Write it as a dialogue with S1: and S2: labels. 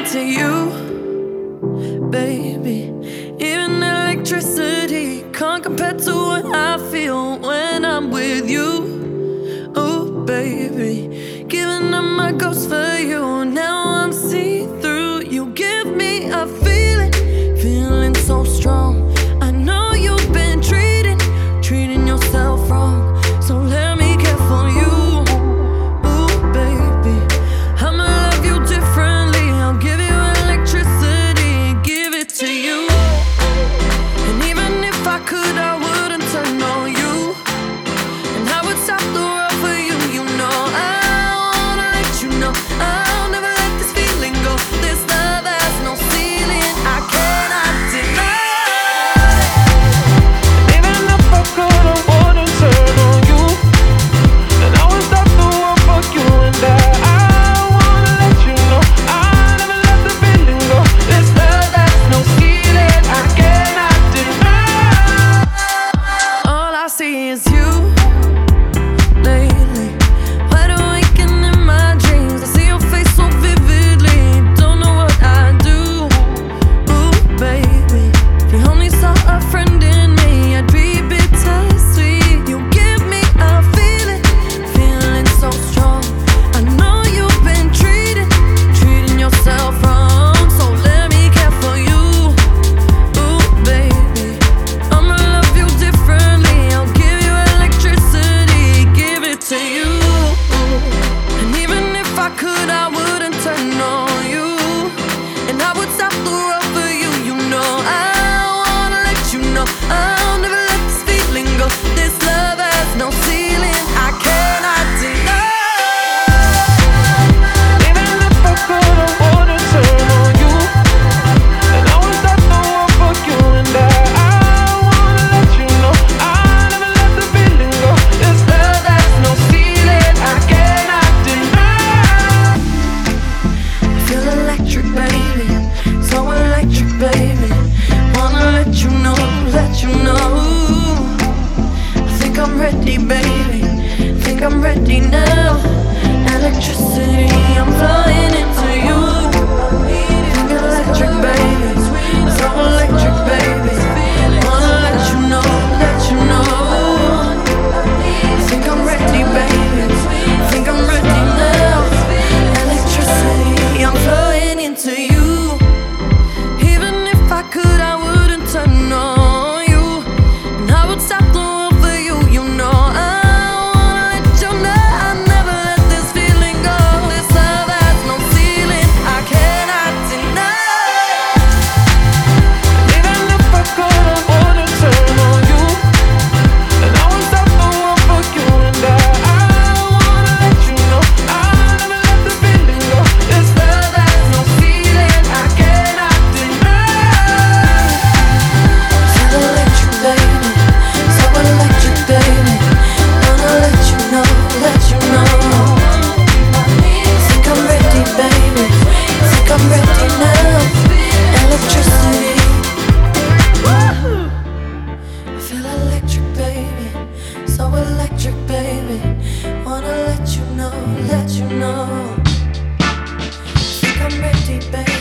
S1: into you, baby. Even electricity can't compare to what I feel when I'm with you. Oh, baby, giving up my ghost for you. Now I'm see-through. You give me a feeling so strong. I know you've been treating yourself wrong. So let me care for you. Ooh, baby, I'ma love you differently. I'll give you electricity, give it to you. And even if I could, I wouldn't turn on you. And I would stop the world for you. You know I wanna let you know I'll never let this feeling go. This love has no ceiling, I cannot deny.
S2: Even if I could, I wouldn't turn on you. And I would stop the world for you. And I wanna let you know I'll never let the feeling go. This love has no ceiling, I cannot deny.
S1: All I see is you lately. Wide awake and in my dreams, I see your face so vividly. Don't know what I do. Ooh, baby, if you only saw a friend in me, I'd be bittersweet. You give me a feeling so strong. I know you've been treating yourself wrong. So let me care for you. Ooh, baby, I'ma love you differently. I'll give you electricity, give it to you. And even if I could, I wouldn't turn on you. And I would stop the world for you. You know I wanna let you know I'll never let this feeling go. This love has no ceiling, I cannot deny.
S2: Even if I could, I wouldn't turn on you. And I would stop the world for you. And I wanna let you know I'll never let the feeling go. This love has no ceiling, I cannot deny.
S1: I feel electric, baby, so electric, baby. Wanna let you know. I think I'm ready, baby, think I'm ready now. Electricity, I'm flying into you. Think electric, baby, so electric, baby. Wanna let you know. I think I'm ready, baby, think I'm ready now. Electricity, I'm flying into you. Even if I could, I wouldn't turn on you. And I would stop the world for you. You know I wanna let you know I'll never let this feeling go. This love has no ceiling, I cannot deny.
S2: Even if I could, I wouldn't turn on you. And I would stop the world for you. And I wanna let you know I'll never let the feeling go. This love has no ceiling, I cannot deny.
S1: Feel electric, baby, so electric, baby. Wanna let you know. Think I'm ready, baby, think I'm ready now. Electricity. I feel electric, baby, so electric, baby. Wanna let you know. Think I'm ready, baby.